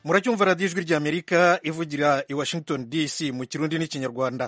muracyumva radiyo ijwi ry'Amerika ivugira i Washington DC mu kirundi n'ikinyarwanda.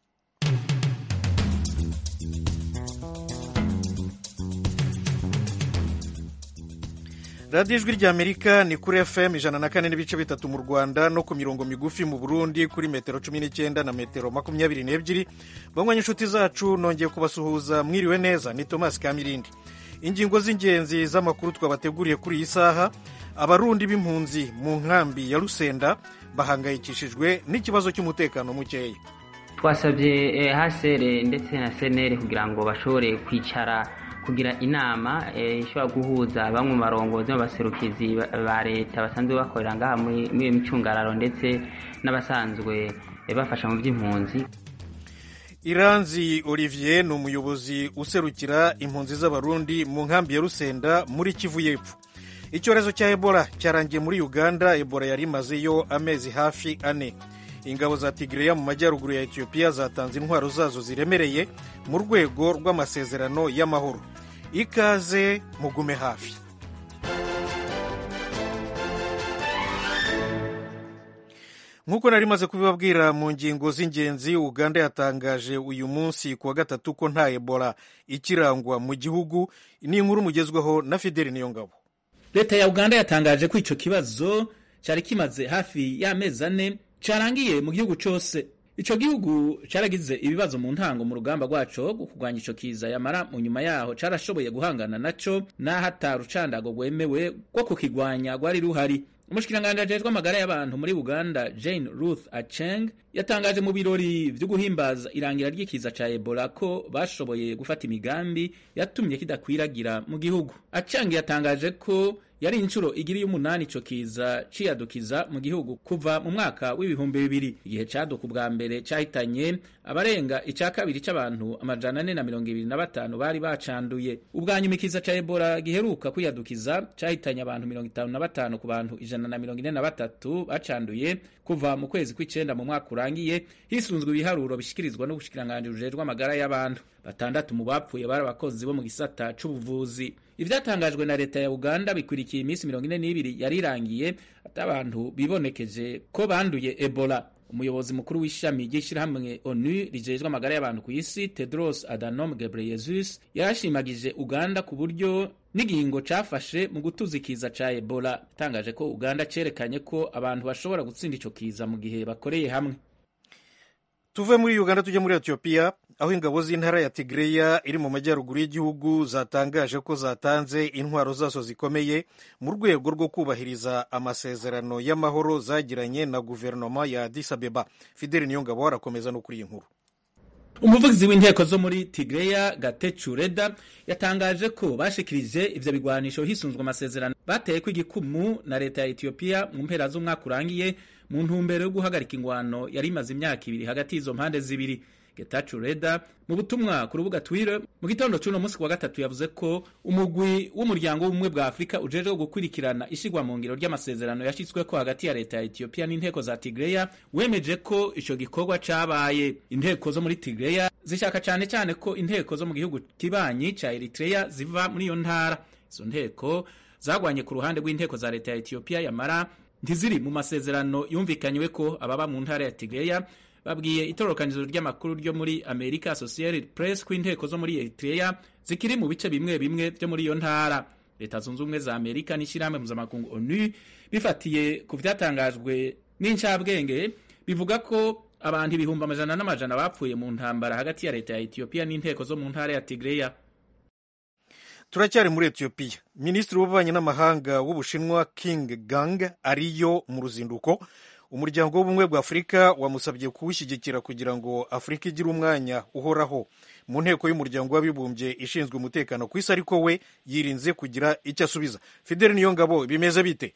radiyo ijwi ry'Amerika ni kuri FM 104.3 mu Rwanda no ku mirongo migufi mu Burundi kuri metero 19 na metero 22. Bamwe inshuti zacu nongeye kubasuhuza, mwiriwe neza. Ni Thomas Kamirindi. Ingingo z'ingenzi z'amakuru twabateguriye kuri iyi saha: abarundi b'impunzi mu nkambi ya Rusenda bahangayikishijwe n'ikibazo cy'umutekano mukeya. Twasabye HCR ndetse na CNR kugira ngo bashobore kwicara kugira inama ishobora guhuza bamwe mu barongozi n'abaserukizi ba leta basanzwe bakorera ngaha muri micungararo ndetse n'abasanzwe bafasha mu by'impunzi. Iranzi Olivier ni umuyobozi userukira impunzi z'abarundi mu nkambi ya Rusenda muri Kivu y'Epfo. Icyorezo cya Ebola cyarangiye muri Uganda. Ebola yari imazeyo amezi hafi 4. Ingabo za Tigreya mu majyaruguru ya Ethiopia zatanze intwaro zazo ziremereye mu rwego rw'amasezerano y'amahoro. Ikaze mugume hafi. Nk'uko nari maze kubibabwira mu ngingo z'ingenzi, Uganda yatangaje uyu munsi kuwa gatatu ko nta Ebola ikirangwa mu gihugu. Ni inkuru mugezweho na Fideli Niyongabo. Leta ya Uganda yatangaje ko ico kibazo cyari kimaze hafi y'amezi 4 carangiye mu gihugu cyose. Ico gihugu caragize ibibazo mu ntango mu rugamba rwaco kurwanya ico kiza, yamara mu nyuma yaho carashoboye guhangana naco n'ahatarucandago rwemewe rwo kukigwanya rwari ruhari. Umushikiranganje ajejwe amagara y'abantu muri Uganda, Jane Ruth Acheng, yatangaje mu birori vyo guhimbaza irangira ry'ikiza ca Ebola ko bashoboye gufata imigambi yatumye kidakwiragira mu gihugu. Acheng yatangaje ko yari incuro igiri y'umunani ico kiza ciyadukiza mu gihugu kuva mu mwaka w'ibihumbi 2000. Igihe caduka ubwa mbere cahitanye abarenga ica kabiri c'abantu 425 bari bacanduye. Ubwa nyuma ikiza ca Ebola giheruka kwiyadukiza cahitanye abantu 55 ku bantu 143 bacanduye kuva mu kwezi kw'icenda mu mwaka urangiye, hisunzwe ibiharuro bishikirizwa n'ubushikiranganje bujejwe amagara y'abantu. 6 mu bapfuye bari abakozi bo mu gisata c'ubuvuzi. Ivyatangajwe na leta ya Uganda bikwirikiye iminsi 42 yarirangiye atabantu bibonekeje ko banduye Ebola. Umuyobozi mukuru w'ishami ry'ishirahamwe ONU rijejwe amagara y'abantu ku isi, Tedros Adhanom Ghebreyesus, yarashimagije Uganda ku buryo n'igingo cafashe mu gutuza ikiza ca Ebola. Tangaje ko Uganda cerekanye ko abantu bashobora gutsinda ico kiza mu gihe bakoreye hamwe. Tuve muri Uganda tujya muri Ethiopia, aho ingabo z'intara ya Tigreya iri mu majyaruguru y'igihugu zatangaje ko zatanze intwaro zazo zikomeye mu rwego rwo kubahiriza amasezerano y'amahoro zagiranye na guverinoma ya Addis Abeba. Fideli Niyongabo arakomeza no kuri iyi nkuru. Umuvugizi w'inteko zo muri Tigreya, Getachew Reda, yatangaje ko bashikirije ivyo bigwanisho hisunzwe amasezerano bateye ko igikumu na leta ya Ethiopia mu mpera z'umwaka urangiye mu ntumbero yo guhagarika ingwano yari imaze imyaka 2 hagati y'izo mpande zibiri. Getachew Reda mu butumwa ku rubuga Twitter mu gitondo cy'uno munsi wa gatatu yavuze ko umugwi w'umuryango w'ubumwe bwa Afrika ujeje gukurikirana ishigwa mu ngiro ry'amasezerano yashitswe ko hagati ya leta ya Ethiopia n'inteko za Tigreya wemeje ko ico gikorwa cabaye. Inteko zo muri Tigreya zishaka cyane ko inteko zo mu gihugu kibanyi ca Eritrea ziva muri iyo ntara. Izo nteko zagwanye ku ruhande rw'inteko za leta ya Ethiopia, yamara ntiziri mu masezerano yumvikanywe ko ababa mu ntara ya Tigreya babwiye itororokanizo ry'amakuru ryo muri America Associated Press ko inteko zo muri Eritrea zikiri mu bice bimwe bimwe byo muri iyo ntara. Leta zunze ubumwe za Amerika n'ishirahamwe mpuzamakungu ONU bifatiye ku vyatangajwe n'incabwenge bivuga ko abantu ibihumbi amajana bapfuye mu ntambara hagati ya leta ya Ethiopia n'inteko zo mu ntara ya Tigreya. Turacyari muri Ethiopia. Minisitiri w'ububanyi n'amahanga w'Ubushinwa King Gang ariyo mu ruzinduko. Umuryango w'ubumwe bwa Afrika wamusabye kuwushyigikira kugira ngo Afrika igire umwanya uhoraho mu nteko y'umuryango w'abibumbye ishinzwe umutekano ku isi, ariko we yirinze kugira icyo asubiza. Fideli Niyongabo, bimeze bite?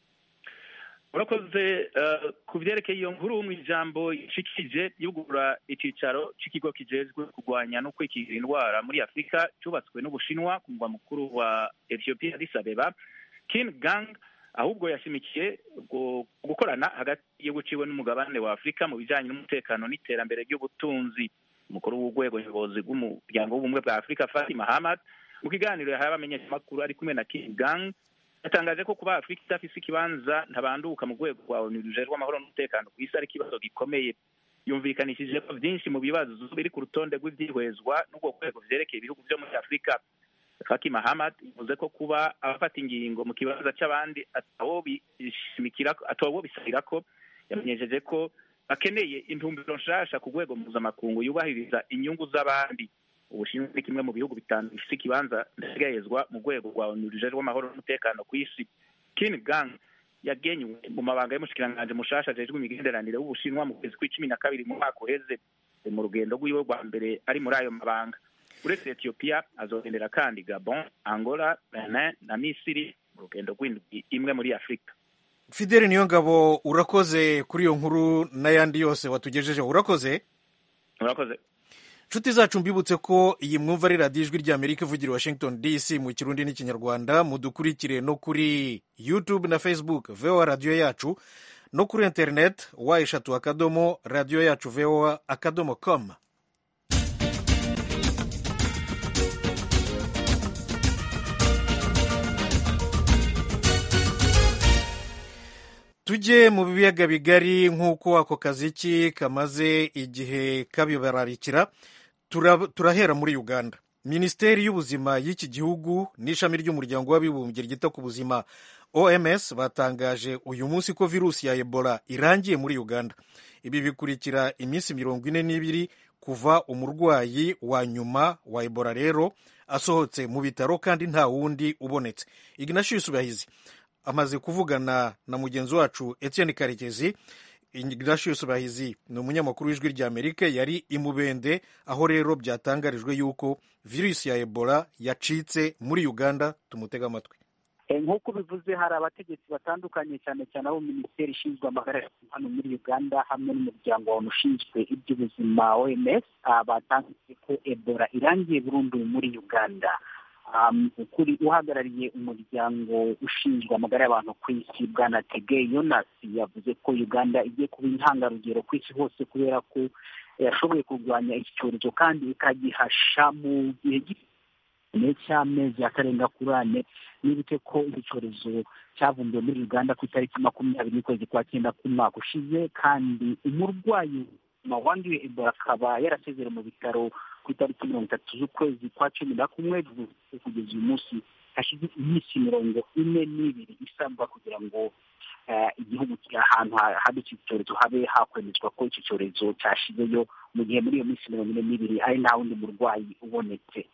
Urakoze. Ku byerekeye iyo nkuru mu ijambo ishikije yugura icicaro c'ikigo kijejwe kurwanya no kwikingira indwara muri Afrika cyubatswe n'Ubushinwa ku mugwa mukuru wa Ethiopia, Addis Abeba, King Gang ahubwo yashimikiye gukorana hagati y'ubuciwe n'umugabane wa Afrika mu bijanye n'umutekano n'iterambere ry'ubutunzi. Umukuru w'urwego nyobozi rw'umuryango w'ubumwe bwa Afrika, Fatima Hamad, mu kiganiro yahaye abamenyeshamakuru ari kumwe na King Gang, yatangaje ko kuba Afrika idafise ikibanza ntabanduka mu rwego rwa ONU rujejwe amahoro n'umutekano ku isi ari ikibazo gikomeye. Yumvikanishije ko byinshi mu bibazo biri ku rutonde rw'ivyihwezwa n'ubwo rwego vyerekeye ibihugu vyo muri Afrika. Faki Mahamat yavuze ko kuba abafata ingingo mu kibanza c'abandi atabo bisabirako, yamenyesheje ko bakeneye intumbero nshasha ku rwego mpuzamakungu yubahiriza inyungu z'abandi. Ubushinwa ni kimwe mu bihugu bitanu bifise ikibanza ntegayezwa mu rwego rwa ONU rujejwe amahoro n'umutekano ku isi. Qin Gang yagenywe mu mabanga y'umushikiranganje mushasha ajejwe imigenderanire w'Ubushinwa mu kwezi kwa 12 mu mwaka uheze, mu rugendo rw'iwe rwa mbere ari muri ayo mabanga. Uretse Ethiopia azogendera kandi Gabon, Angola, Benin na Misiri mu rugendo rw'indwi imwe muri Afrika. Fidele Niyongabo, urakoze kuri iyo nkuru n'ayandi yose watugejejeho. Urakoze. Nshuti zacu mbibutse ko iyi mwumva ari radiyo ijwi ry'Amerika ivugira Washington DC mu Kirundi n'Ikinyarwanda. Mudukurikire no kuri YouTube na Facebook VOA radiyo yacu, no kuri internet wa3 radiyo yacu voa.com. Tujye mu biyaga bigari nk'uko ako kaziki kamaze igihe kabibararikira. Turahera muri Uganda. Minisiteri y'ubuzima y'iki gihugu n'ishami ry'umuryango w'abibumbye ryita ku buzima OMS batangaje uyu munsi ko virusi ya Ebola irangiye muri Uganda. Ibi bikurikira iminsi 42 kuva umurwayi wa nyuma wa Ebola rero asohotse mu bitaro kandi nta wundi ubonetse. Ignatius Bahizi amaze kuvugana na mugenzi wacu Etienne Karekezi. Ignatius Bahizi ni umunyamakuru w'ijwi ry'Amerika, yari i Mubende, aho rero byatangarijwe yuko virusi ya Ebola yacitse muri Uganda. Tumutega amatwi. Nk'uko bivuze, hari abategetsi batandukanye cyane cyane abo minisiteri ishinzwe amagara hano muri Uganda hamwe n'umuryango ushinzwe iby'ubuzima OMS batangaje ko Ebola irangiye burundu muri Uganda. Kuri uhagarariye umuryango ushinzwe amagara y'abantu ku isi Bwana Tege Jonas yavuze ko Uganda igiye kuba intangarugero ku isi hose kubera ko yashoboye kurwanya iki cyorezo kandi ikagihasha mu gihe cy'amezi atarenga kuri 4. Nibute ko iki cyorezo cyavumbuwe muri Uganda ku itariki 20 y'ukwezi kwa 9 k'umwaka ushize, kandi umurwayi wanduye Ebola akaba yarasezera mu bitaro ku itariki 30 z'ukwezi kwa 11. Kugeza uyu munsi hashize iminsi 42 isabwa kugira ngo igihugu kiri ahantu hadutse icyorezo habe hakwemezwa ko iki cyorezo cyashizeyo, mu gihe muri iyo minsi 42 ari nta wundi murwayi ubonetse.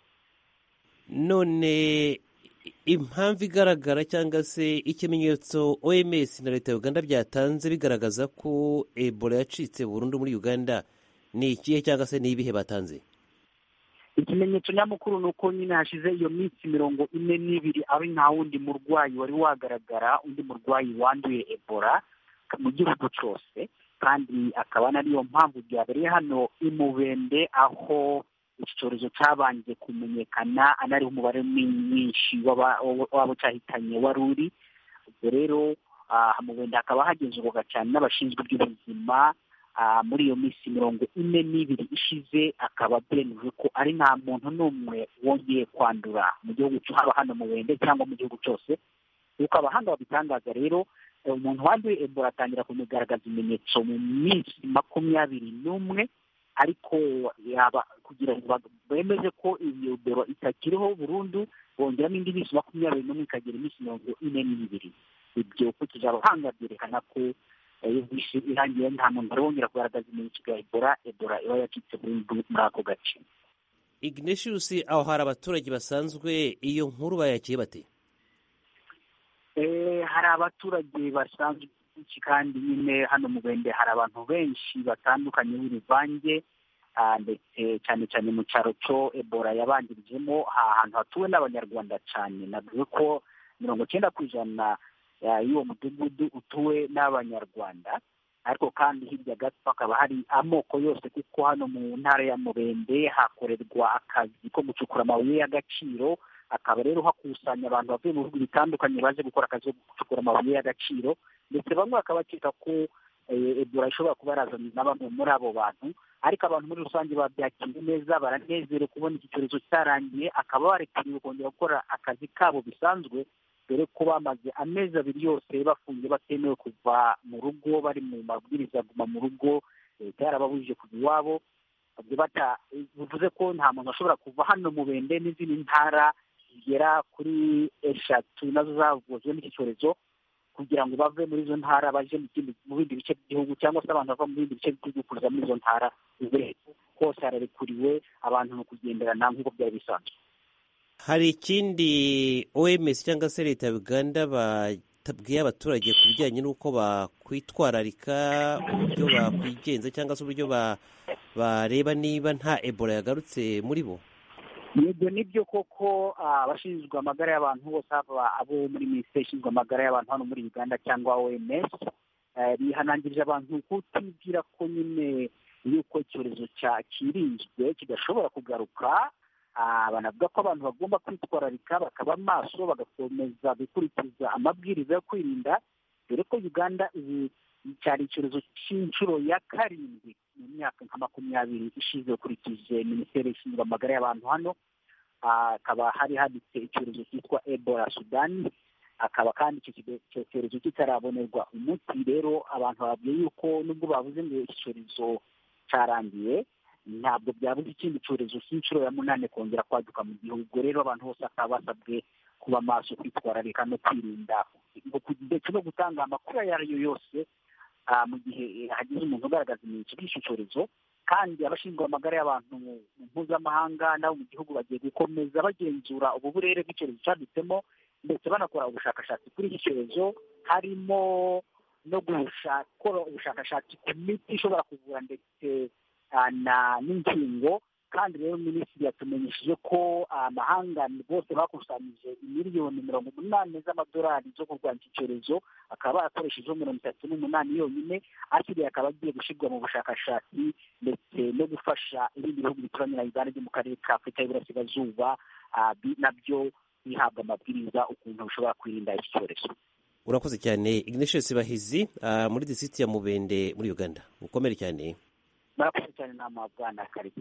None impamvu igaragara cyangwa se ikimenyetso OMS na leta ya Uganda byatanze bigaragaza ko Ebola yacitse burundu muri Uganda ni ikihe cyangwa se ni ibihe batanze? Ikimenyetso nyamukuru ni uko nyine hashize iyo minsi 42 ari nta wundi murwayi wari wagaragara, undi murwayi wanduye Ebola mu gihugu cyose, kandi akaba nariyo mpamvu byabereye hano i Mubende aho iki cyorezo cyabanje kumenyekana, anari umubare mwinshi wabo cyahitanye waruri. Ubwo rero Mubende akaba hagenzurwa cyane n'abashinzwe iby'ubuzima. Muri iyo minsi 42 ishize akaba byemejwe ko ari nta muntu n'umwe wongeye kwandura mu gihugu cy'aba hano Mubende cyangwa mu gihugu cyose. Uko abahanga babitangaza rero, umuntu wanduye Ebola atangira kumugaragaza ibimenyetso mu minsi 21, ariko yaba kugira ngo bemeze ko iyo Ebola itakiriho burundu bongeramo indi minsi 21 ikagera iminsi 42. Ibyo ko abahanga byerekana ko irangiye nta muntu arongera kugaragaza ibimenyetso bya Ebola iba yacitse burundu muri ako gace. Ignatius, aho hari abaturage basanzwe, iyo nkuru bayakiye bate? Hari abaturage basanzwe kandi nyine hano mu Bende hari abantu benshi batandukanye b'uruvange, ndetse cyane cyane mu cyaro cyo Ebola yabangirijemo ahantu hatuwe n'Abanyarwanda cyane. Navuze ko 90% y'uwo mudugudu utuwe n'Abanyarwanda, ariko kandi hirya gato hakaba hari amoko yose, kuko hano mu ntara ya Mubende hakorerwa akazi ko gucukura amabuye y'agaciro. Akaba rero hakusanya abantu bavuye mu bihugu bitandukanye baje gukora akazi ko gucukura amabuye y'agaciro, ndetse bamwe bakaba bakeka ko Ebola ishobora kuba yarazanye na bamwe muri abo bantu. Ariko abantu muri rusange babyakiriye neza, baranezerewe kubona iki cyorezo cyarangiye, akaba barekuriwe kongera gukora akazi kabo bisanzwe, dore ko bamaze amezi 2 yose bafungiye batemewe kuva mu rugo, bari mu mabwiriza guma mu rugo, leta yarababujije kuva iwabo. Bivuze ko nta muntu ashobora kuva hano mu Bende n'izindi ntara zigera kuri 3 nazo zavuzwe n'iki cyorezo kugira ngo bave muri izo ntara baje mu bindi bice by'igihugu, cyangwa se abantu bava mu bindi bice by'igihugu kuza muri izo ntara. Hose hararekuriwe abantu no kugenderana nk'uko byari bisanzwe. Hari ikindi OMS cyangwa se leta ya Uganda batabwiye abaturage ku bijyanye n'uko bakwitwararika, uburyo bakwigenza cyangwa se uburyo bareba niba nta Ebola yagarutse muri bo? Yego nibyo koko, abashinzwe amagara y'abantu bose, abo muri Minisiteri ishinzwe amagara y'abantu hano muri Uganda cyangwa OMS, bihanangirije abantu kutibwira ko nyine yuko icyorezo kirinzwe kidashobora kugaruka. Banavuga ko abantu bagomba kwitwararika, bakaba maso, bagakomeza gukurikiza amabwiriza yo kwirinda, dore ko Uganda cyari icyorezo cy'inshuro ya 7 mu myaka nka 20 ishize ukurikije Minisiteri ishinzwe amagara y'abantu hano. Akaba hari haditse icyorezo cyitwa Ebola Sudan, akaba kandi icyo cyorezo kitarabonerwa umuti. Rero abantu babwiye yuko nubwo bavuze ngo iki cyorezo cyarangiye, ntabwo byabuze ikindi cyorezo cy'inshuro ya 8 kongera kwaduka mu gihugu. Rero abantu bose akaba basabwe kuba maso, kwitwararika no kwirinda, ndetse no gutanga amakuru ayo ariyo yose mu gihe hagize umuntu ugaragaza ibimenyetso by'icyo cyorezo. Kandi abashinzwe amagara y'abantu mpuzamahanga nabo mu gihugu bagiye gukomeza bagenzura ubu burere bw'icyorezo cyaditsemo, ndetse banakora ubushakashatsi kuri iki cyorezo, harimo no gukora ubushakashatsi ku miti ishobora kuvura ndetse n'inkingo. Kandi rero minisitiri yatumenyesheje ko amahanga bose bakusanyije $80 million z'amadolari zo kurwanya iki cyorezo, akaba barakoreshejeho 38 yonyine, asigaye akaba agiye gushyirwa mu bushakashatsi ndetse no gufasha ibindi bihugu bituranye na Uganda byo mu karere ka Afurika y'Iburasirazuba, nabyo bihabwa amabwiriza ukuntu bishobora kwirinda iki cyorezo. Urakoze cyane Ignatius Bahizi muri district ya Mubende muri Uganda. Ukomere cyane. Murakoze cyane Bwana Karibu.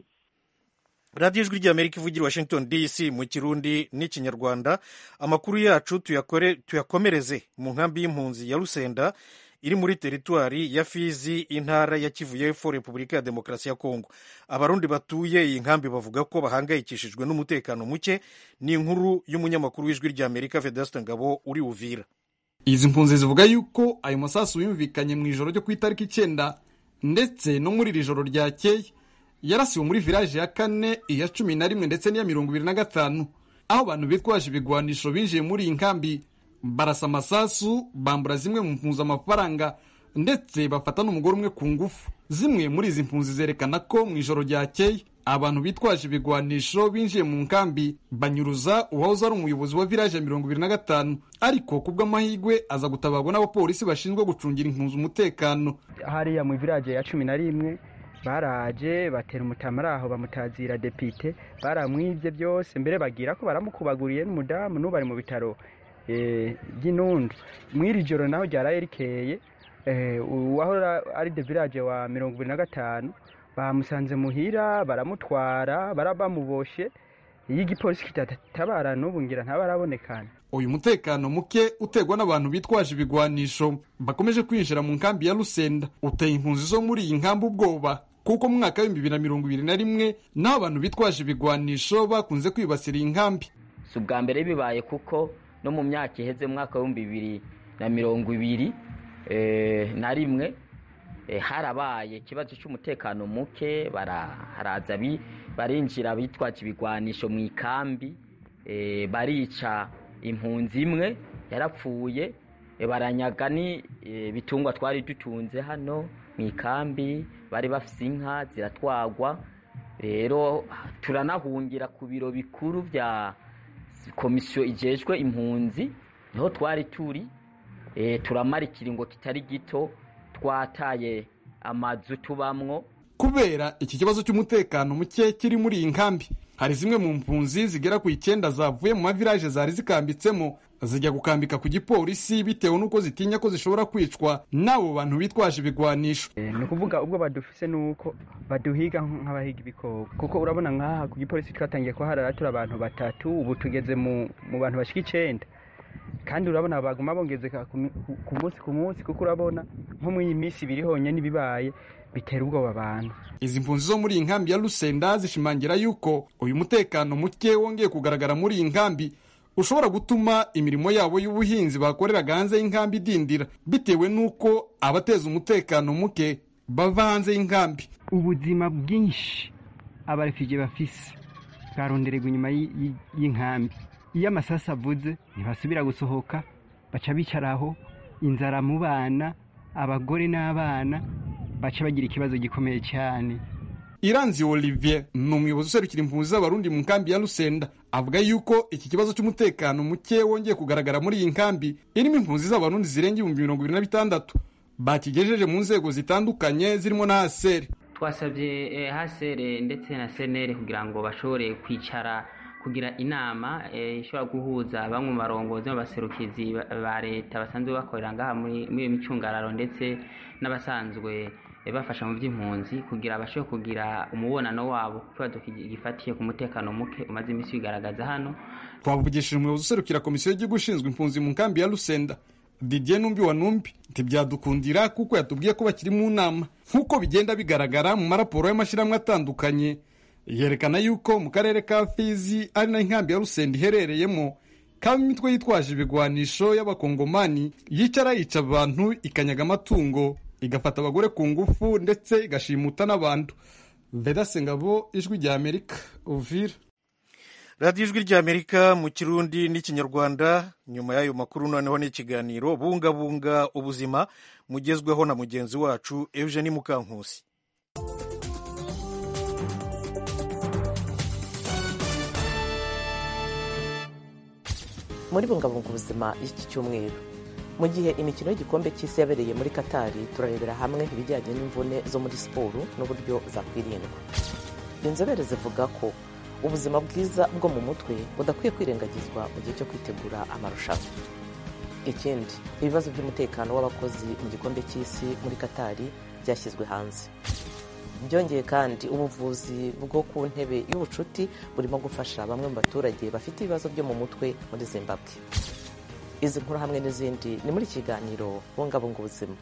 radiyo ijwi ry'Amerika ivugira Washington DC mu Kirundi n'Ikinyarwanda. Amakuru yacu tuyakomereze mu nkambi y'impunzi ya Rusenda iri muri teritwari ya Fizi, intara ya Kivu y'Epfo, Repubulika ya Demokarasi ya Kongo. Abarundi batuye iyi nkambi bavuga ko bahangayikishijwe n'umutekano muke. Ni inkuru y'umunyamakuru w'ijwi ry'Amerika Vedaste Ngabo uri Uvira. Izi mpunzi zivuga yuko ayo masasu yumvikanye mu ijoro ryo ku itariki 9 ndetse no muri iri joro ryakeye yarasiwe muri village ya 4, iya 11 ndetse n'iya 25, aho abantu bitwaje ibigwanisho binjiye muri iyi nkambi barasa amasasu, bambura zimwe mu mpunzi amafaranga ndetse bafata n'umugore umwe ku ngufu. Zimwe muri izi mpunzi zerekana ko mu ijoro ryakeye abantu bitwaje ibigwanisho binjiye mu nkambi banyuruza uwahoze ari umuyobozi wa village ya 25, ariko kubw'amahigwe aza gutabarwa n'abapolisi bashinzwe gucungira impunzi umutekano. Hariya mu village ya 11 baraje batera umutamara aho bamutazira depite, baramwivye byose, mbere bagira ko baramukubaguriye n'umudamu n'ubari mu bitaro by'Inundu. Mwiri joro naho ryaraye rikeye, uwaho ari de village wa 25 bamusanze muhira, baramutwara, barabamuboshe, y'igipolisi kitatabara n'ubu ngira ntabarabonekana. Uyu mutekano muke utegwa n'abantu bitwaje ibigwanisho bakomeje kwinjira mu nkambi ya Rusenda uteye impunzi zo muri iyi nkambi ubwoba, kuko mu mwaka wa 2021 naho abantu bitwaje ibigwanisho bakunze kwibasira iyi nkambi. Subwa mbere bibaye kuko no mu myaka iheze mu mwaka wa 2021 na harabaye ikibazo cy'umutekano muke, baraharaza barinjira bitwaje ibigwanisho mu ikambi, barica impunzi imwe yarapfuye, baranyaga ni bitungwa twari dutunze hano mu ikambi, bari bafise inka ziratwagwa. Rero turanahungira ku biro bikuru bya komisiyo ijejwe impunzi, niho twari turi, turamara ikiringo kitari gito, twataye amazu tubamwo. Kubera iki kibazo cy'umutekano muke kiri muri iyi nkambi, hari zimwe mu mpunzi zigera ku 9 zavuye mu mavirage zari zikambitsemo zijya gukambika ku gipolisi bitewe nuko zitinya ko zishobora kwicwa n'abo bantu bitwaje ibigwanisho. Ni kuvuga ubwo badufise nuko baduhiga nk'abahiga ibikoko, kuko urabona nkaha ku gipolisi twatangiye ko hararatura abantu 3, ubu tugeze mu bantu bashika 9, kandi urabona baguma bongeze ku munsi kuko urabona nko muri iyi minsi ibiri honyine n'ibibaye bitera ubwoba abantu. Izi mpunzi zo muri iyi nkambi ya Lusenda zishimangira yuko uyu mutekano muke wongeye kugaragara muri iyi nkambi ushobora gutuma imirimo yabo y'ubuhinzi bakoreraga hanze y'inkambi idindira bitewe n'uko abateza umutekano muke bava hanze y'inkambi. Ubuzima bwinshi abarefugee bafise bwarondererwa inyuma y'inkambi. Iyo amasasa avuze ntibasubira gusohoka, baca bicaraho, inzara mu bana, abagore n'abana baca bagira ikibazo gikomeye cyane. Iranzi Olivier ni umuyobozi userukira impunzi z'abarundi mu nkambi ya Lusenda avuga yuko iki kibazo cy'umutekano muke wongeye kugaragara muri iyi nkambi irimo impunzi z'abarundi zirenga 26,000 bakigejeje mu nzego zitandukanye zirimo na HCR. Twasabye HCR ndetse na SNL kugira ngo bashobore kwicara kugira inama ishobora guhuza bamwe mu barongozi n'abaserukizi ba leta basanzwe bakorera ngaha muri micungararo ndetse n'abasanzwe bafasha mu by'impunzi kugira abashe kugira umubonano wabo kibazo gifatiye ku mutekano muke umaze imisi bigaragaza hano. Twavugishije umuyobozi userukira komisiyo y'igihugu ishinzwe impunzi mu nkambi ya Lusenda Didier Numbi wa Numbi ntibyadukundira kuko yatubwiye ko bakiri mu nama nk'uko bigenda bigaragara mu maraporo y'amashyirahamwe atandukanye yerekana yuko mu karere ka Fizi ari na inkambi ya Lusenda iherereyemo kaba imitwe yitwaje ibigwanisho y'abakongomani yicara yica abantu ikanyaga amatungo igafata abagore ku ngufu ndetse igashimuta n'abantu. Vedaste Ngabo, Ijwi rya Amerika, Uvira. radiyo Ijwi rya Amerika mu Kirundi n'Ikinyarwanda. Nyuma y'ayo makuru noneho n'ikiganiro bungabunga ubuzima mugezweho na mugenzi wacu Eugenie Mukankusi. Muri bungabunga ubuzima iki cyumweru, mu gihe imikino y'igikombe cy'isi yabereye muri Katari, turarebera hamwe ibijyanye n'imvune zo muri siporo n'uburyo zakwirindwa. Inzobere zivuga ko ubuzima bwiza bwo mu mutwe budakwiye kwirengagizwa mu gihe cyo kwitegura amarushanwa. Ikindi, ibibazo by'umutekano w'abakozi mu gikombe cy'isi muri Katari byashyizwe hanze. Byongeye kandi ubuvuzi bwo ku ntebe y'ubucuti burimo gufasha bamwe mu baturage bafite ibibazo byo mu mutwe muri Zimbabwe. Izi nkuru hamwe n'izindi ni muri kiganiro bungabunga ubuzima.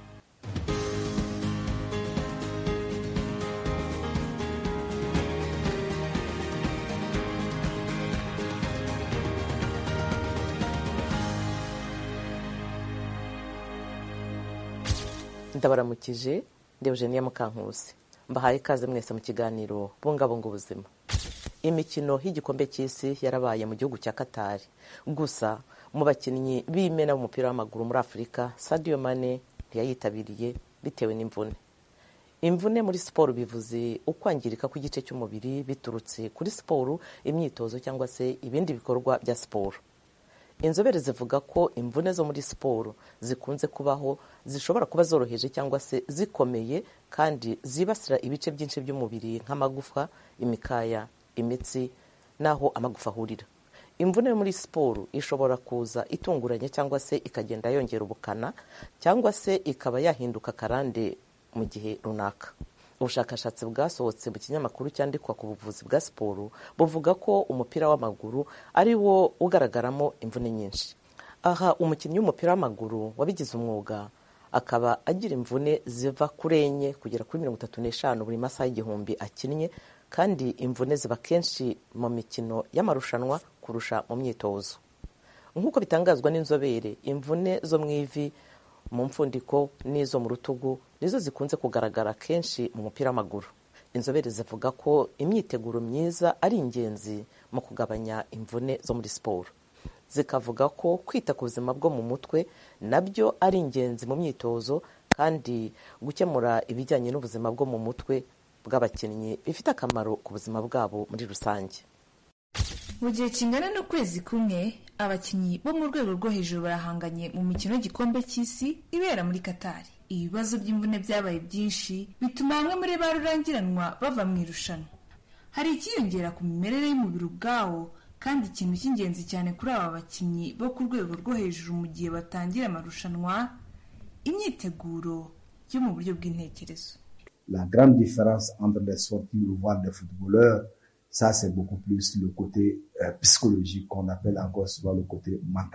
Ndabaramukije, ndi Eugenie Mukankusi. Mbahaye ikaze mwese mu kiganiro bungabunga ubuzima. Imikino y'igikombe cy'isi yarabaye mu gihugu cya Katari. Gusa mu bakinnyi b'imena b'umupira w'amaguru muri Afurika, Sadio Mane ntiyayitabiriye bitewe n'imvune. Imvune muri siporo bivuze ukwangirika kw'igice cy'umubiri biturutse kuri siporo, imyitozo cyangwa se ibindi bikorwa bya siporo. Inzobere zivuga ko imvune zo muri siporo zikunze kubaho, zishobora kuba zoroheje cyangwa se zikomeye kandi zibasira ibice byinshi by'umubiri nk'amagufa, imikaya, imitsi naho amagufa ahurira. Imvune muri siporo ishobora kuza itunguranye cyangwa se ikagenda yongera ubukana cyangwa se ikaba yahinduka karande mu gihe runaka. Ubushakashatsi bwasohotse mu kinyamakuru cyandikwa ku buvuzi bwa siporo buvuga ko umupira w'amaguru ari wo ugaragaramo imvune nyinshi. Aha umukinnyi w'umupira w'amaguru wabigize umwuga akaba agira imvune ziva kuri enye kugera kuri 35 buri masaha y'igihumbi akinnye, kandi imvune ziba kenshi mu mikino y'amarushanwa kurusha mu myitozo. Nk'uko bitangazwa n'inzobere, imvune zo mu ivi, mu mfundiko n'izo mu rutugu nizo zikunze kugaragara kenshi mu mupira w'amaguru. Inzobere zivuga ko imyiteguro myiza ari ingenzi mu kugabanya imvune zo muri siporo. Zikavuga ko kwita ku buzima bwo mu mutwe nabyo ari ingenzi mu myitozo, kandi gukemura ibijyanye n'ubuzima bwo mu mutwe bw'abakinnyi bifite akamaro ku buzima bwabo muri rusange. Mu gihe kingana n'ukwezi kumwe, abakinnyi bo mu rwego rwo hejuru barahanganye mu mikino y'igikombe cy'isi ibera muri Katari. Ibibazo by'imvune byabaye byinshi bituma bamwe muri ba rurangiranwa bava mu irushanwa. Hari ikiyongera ku mimerere y'umubiri ubwawo, kandi ikintu cy'ingenzi cyane kuri aba bakinnyi bo ku rwego rwo hejuru mu gihe batangira amarushanwa, imyiteguro yo mu buryo bw'intekerezo. La grande différence entre les sportifs voire les footballeurs, ça c'est beaucoup plus le côté psychologique qu'on appelle encore souvent le côté mental.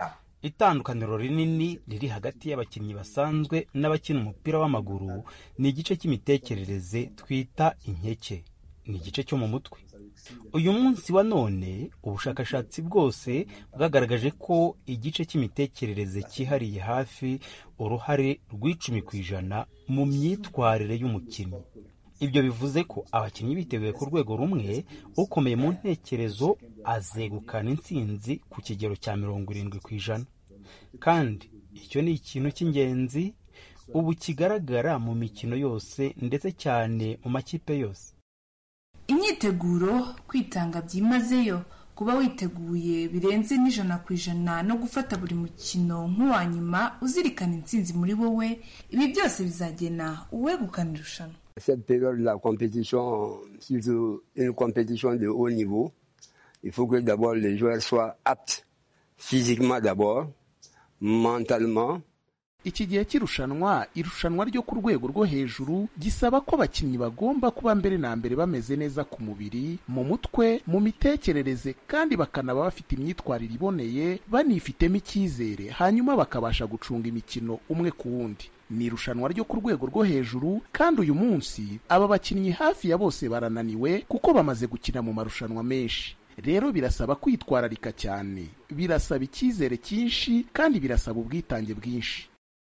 itandukaniro rinini riri hagati y'abakinnyi basanzwe n'abakina umupira w'amaguru ni igice cy'imitekerereze twita inkeke, ni igice cyo mu mutwe. Uyu munsi wa none ubushakashatsi bwose bwagaragaje ko igice cy'imitekerereze cyihariye hafi uruhare rw'10% mu myitwarire y'umukinnyi. Ibyo bivuze ko abakinnyi biteguye ku rwego rumwe, ukomeye mu ntekerezo azegukana intsinzi ku kigero cya 70%. Kandi icyo ni ikintu cy'ingenzi ubu kigaragara mu mikino yose ndetse cyane mu makipe yose. Imyiteguro, kwitanga byimazeyo, kuba witeguye birenze n'100% no gufata buri mukino nk'uwa nyuma uzirikana intsinzi muri wowe, ibi byose bizagena uwegukana irushanwa. Cette période de la compétition, surtout une compétition de haut niveau, il faut que d'abord les joueurs soient aptes physiquement d'abord, mentalement. Iki gihe cy'irushanwa, irushanwa ryo ku rwego rwo hejuru, gisaba ko abakinnyi bagomba kuba mbere na mbere bameze neza ku mubiri, mu mutwe, mu mitekerereze, kandi bakanaba bafite imyitwarire iboneye, banifitemo icyizere, hanyuma bakabasha gucunga imikino umwe ku wundi. Ni irushanwa ryo ku rwego rwo hejuru, kandi uyu munsi aba bakinnyi hafi ya bose barananiwe kuko bamaze gukina mu marushanwa menshi. Rero birasaba kwitwararika cyane, birasaba icyizere cyinshi, kandi birasaba ubwitange bwinshi.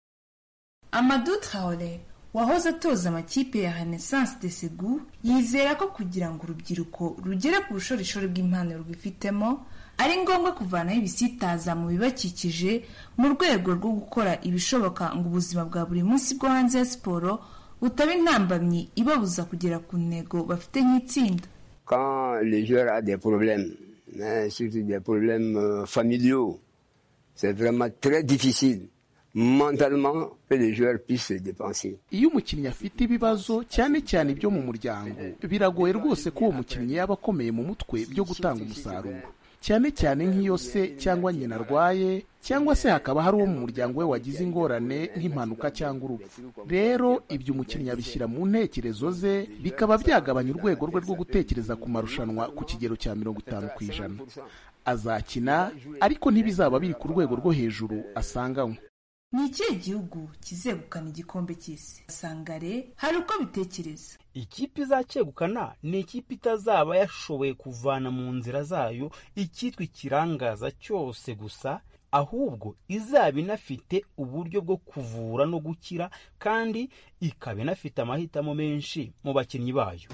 Amadou Traoré wahoze atoza amakipe ya Renaissance de Ségou yizera ko kugira ngo urubyiruko rugere ku bushorishori bw'impano rwifitemo ari ngombwa kuvanaho ibisitaza mu bibakikije mu rwego rwo gukora ibishoboka ngo ubuzima bwa buri munsi bwo hanze ya siporo butaba intambamyi ibabuza kugera ku ntego bafite nk'itsinda. Quand les joueurs ont des problèmes, surtout des problèmes familiaux, c'est vraiment très difficile mentalement que les joueurs puissent se dépenser. Iyo umukinnyi afite ibibazo cyane cyane byo mu muryango, biragoye rwose ko uwo mukinnyi yaba akomeye mu mutwe byo gutanga umusaruro, cyane cyane nk'iyo se cyangwa nyina arwaye, cyangwa se hakaba hari uwo mu muryango we wagize ingorane nk'impanuka cyangwa urupfu. Rero ibyo umukinnyi abishyira mu ntekerezo ze, bikaba byagabanya urwego rwe rwo gutekereza ku marushanwa ku kigero cya 50%. Azakina, ariko ntibizaba biri ku rwego rwo hejuru asanganywe. Ni ikihe gihugu kizegukana igikombe cy'isi? Sangare hari uko bitekereza. Ikipe izakegukana ni ikipe itazaba yashoboye kuvana mu nzira zayo icyitwa ikirangaza cyose gusa, ahubwo izaba inafite uburyo bwo kuvura no gukira, kandi ikaba inafite amahitamo menshi mu bakinnyi bayo.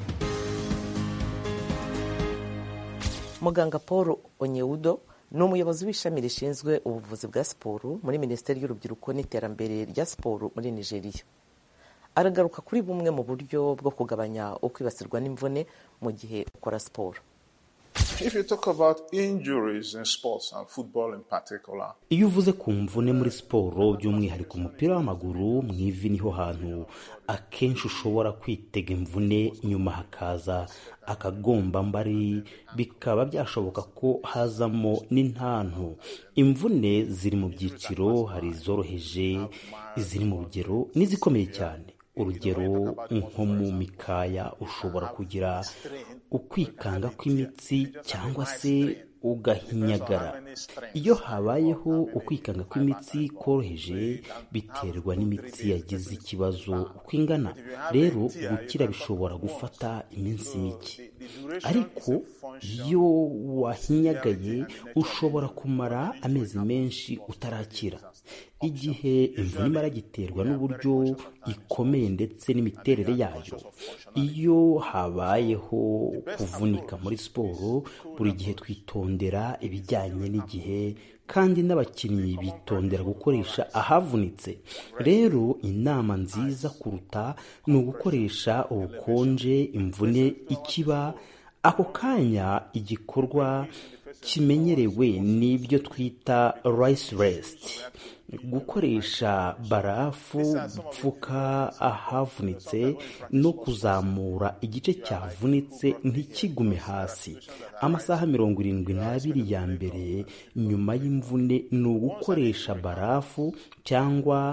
Muganga Paul Onyeudo ni umuyobozi w'ishami rishinzwe ubuvuzi bwa siporo muri Minisiteri y'Urubyiruko n'Iterambere rya Siporo muri Nigeria. Aragaruka kuri bumwe mu buryo bwo kugabanya ukwibasirwa n'imvune mu gihe ukora siporo. If you talk about injuries in sports and football in particular. Iyo uvuze ku mvune muri siporo by'umwihariko umupira w'amaguru, mu ivi niho hantu akenshi ushobora kwitega imvune, nyuma hakaza akagombambari, bikaba byashoboka ko hazamo n'intantu. Imvune ziri mu byiciro, hari izoroheje, iziri mu rugero n'izikomeye cyane. Urugero nko mu mikaya ushobora kugira ukwikanga kw'imitsi cyangwa se ugahinyagara. Iyo habayeho ukwikanga kw'imitsi koroheje, biterwa n'imitsi yagize ikibazo uko ingana. Rero gukira bishobora gufata iminsi mike, ariko iyo wahinyagaye ushobora kumara amezi menshi utarakira. Igihe imvune imara giterwa n'uburyo ikomeye ndetse n'imiterere yayo. Iyo habayeho kuvunika muri siporo, buri gihe twitondera ibijyanye n'igihe, kandi n'abakinnyi bitondera gukoresha ahavunitse. Rero inama nziza kuruta ni ugukoresha ubukonje imvune ikiba ako kanya. Igikorwa kimenyerewe n'ibyo twita rice rest, gukoresha barafu gupfuka ahavunitse no kuzamura igice cyavunitse ntikigume hasi. Amasaha 72 ya mbere nyuma y'imvune ni ugukoresha barafu cyangwa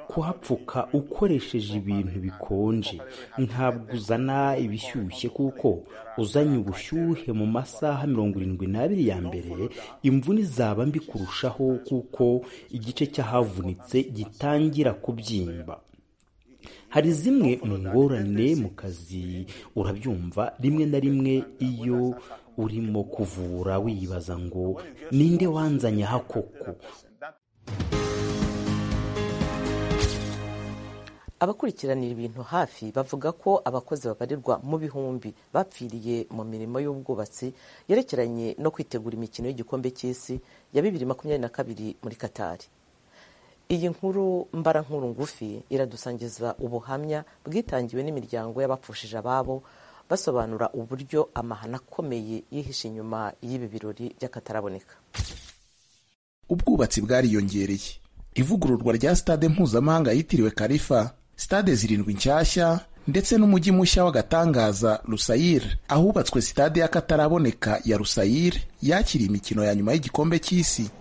kuhapfuka ukoresheje ibintu bikonje, ntabwo uzana ibishyushye kuko uzanye ubushyuhe mu masaha 72 ya mbere imvune zaba mbi kurushaho kuko igice cy'ahavunitse gitangira kubyimba. Hari zimwe mu ngorane mu kazi urabyumva rimwe na rimwe iyo urimo kuvura wibaza ngo ninde wanzanye aha koko. Abakurikiranira ibintu hafi bavuga ko abakozi babarirwa mu bihumbi bapfiriye mu mirimo y'ubwubatsi yerekeranye no kwitegura imikino y'igikombe cy'isi ya 2022 muri Katari. Iyi nkuru mbarankuru ngufi iradusangiza ubuhamya bwitangiwe n'imiryango y'abapfushije ababo basobanura uburyo amahana akomeye yihishe inyuma y'ibi birori by'akataraboneka. Ubwubatsi bwariyongereye. Ivugururwa rya stade mpuzamahanga yitiriwe Khalifa, stade 7 nshyashya ndetse n'umujyi mushya w'agatangaza Lusail, ahubatswe stade y'akataraboneka ya Lusail yakiriye imikino ya nyuma y'igikombe cy'isi.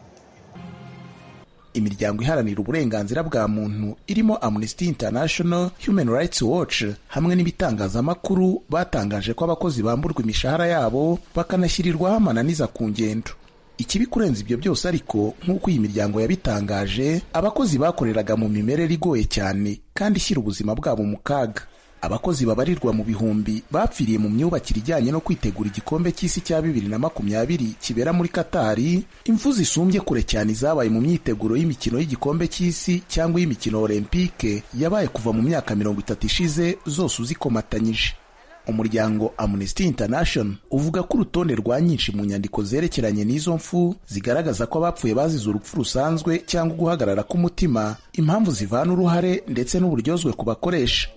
Imiryango iharanira uburenganzira bwa muntu irimo Amnesty International, Human Rights Watch hamwe n'ibitangazamakuru batangaje ko abakozi bamburwa imishahara yabo bakanashyirirwaho amananiza ku ngendo. Ikibi kurenza ibyo byose ariko nk'uko iyi miryango yabitangaje, abakozi bakoreraga mu mimerere igoye cyane kandi ishyira ubuzima bwabo mu kaga. Abakozi babarirwa mu bihumbi bapfiriye mu myubakire ijyanye no kwitegura igikombe cy'isi cya 2020 kibera muri Katari, impfu zisumbye kure cyane zabaye mu myiteguro y'imikino y'igikombe cy'isi cyangwa y'imikino olympique yabaye kuva mu myaka 30 ishize zose uzikomatanyije. Umuryango Amnesty International uvuga ko urutonde rwa nyinshi mu nyandiko zerekeranye n'izo mfu zigaragaza ko abapfuye bazize urupfu rusanzwe cyangwa guhagarara k'umutima, impamvu zivana uruhare ndetse n'uburyozwe ku bakoresha.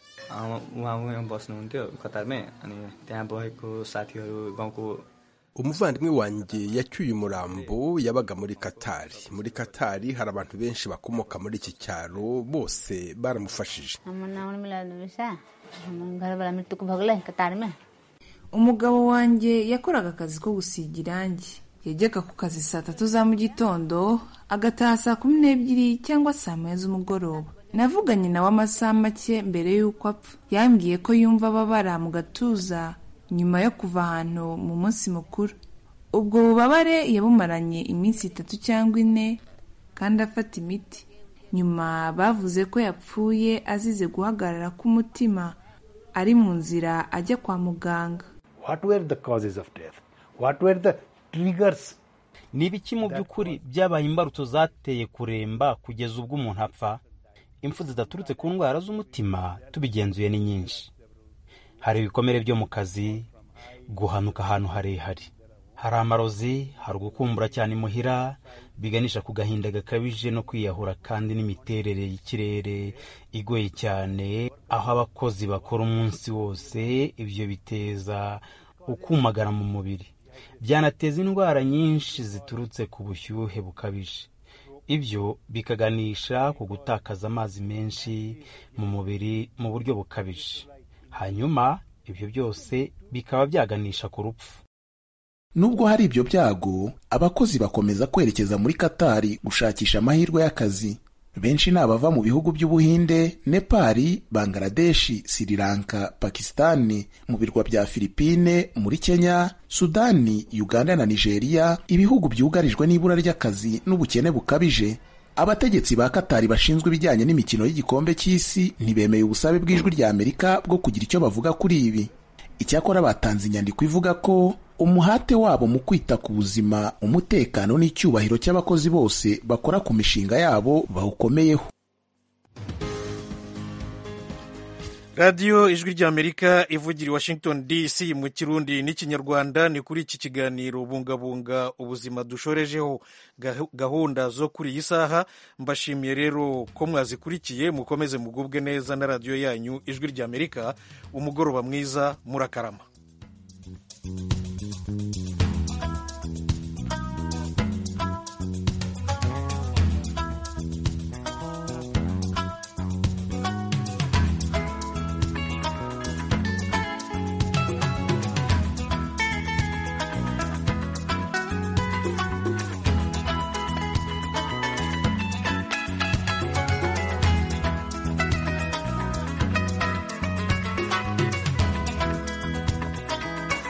Umuvandimwe wanjye yacyuye umurambo yabaga muri Katari. Muri Katari hari abantu benshi bakomoka muri iki cyaro, bose baramufashije. Umugabo wanjye yakoraga akazi ko gusiga irangi. Yajyaga ku kazi 3 za mu gitondo agataha 12 cyangwa 1 z'umugoroba. Navuganye nawe amasaha make mbere y'uko apfa. Yambwiye ko yumva ababara mu gatuza nyuma yo kuva ahantu mu munsi mukuru. Ubwo bubabare yabumaranye iminsi 3 cyangwa 4 kandi afata imiti. Nyuma bavuze ko yapfuye azize guhagarara k'umutima ari mu nzira ajya kwa muganga. What were the causes of death? What were the triggers? Nibiki mu by'ukuri byabaye imbarutso zateye kuremba kugeza ubwo umuntu apfa? Impfu zidaturutse ku ndwara z'umutima tubigenzuye ni nyinshi. Hari ibikomere byo mu kazi, guhanuka ahantu harehare. Hari amarozi, hari gukumbura cyane muhira, biganisha ku gahinda gakabije no kwiyahura kandi n'imiterere y'ikirere igoye cyane, aho abakozi bakora umunsi wose, ibyo biteza ukumagara mu mubiri. Byanateza indwara nyinshi ziturutse ku bushyuhe bukabije. Ibyo bikaganisha ku gutakaza amazi menshi mu mubiri mu buryo bukabije. Hanyuma ibyo byose bikaba byaganisha ku rupfu. Nubwo hari ibyo byago, abakozi bakomeza kwerekeza muri Katari gushakisha amahirwe y'akazi. Benshi ni abava mu bihugu by'Ubuhinde, Nepali, Bangladesh, Sri Lanka, Pakistani, mu birwa bya Philippine, muri Kenya, Sudani, Uganda na Nigeria, ibihugu byugarijwe n'ibura ry'akazi n'ubukene bukabije. Abategetsi ba Katari bashinzwe ibijyanye n'imikino y'igikombe cy'isi ntibemeye ubusabe bw'ijwi rya Amerika bwo kugira icyo bavuga kuri ibi. Icyakora batanze inyandiko ivuga ko umuhate wabo mu kwita ku buzima, umutekano n'icyubahiro cy'abakozi bose bakora ku mishinga yabo bawukomeyeho. Radio Ijwi ry'Amerika ivugira i Washington DC mu Kirundi n'Ikinyarwanda. Ni kuri iki kiganiro bungabunga ubuzima dushorejeho gahunda zo kuri iyi saha. Mbashimiye rero ko mwazikurikiye, mukomeze mugubwe neza na radio yanyu Ijwi ry'Amerika. Umugoroba mwiza, murakarama.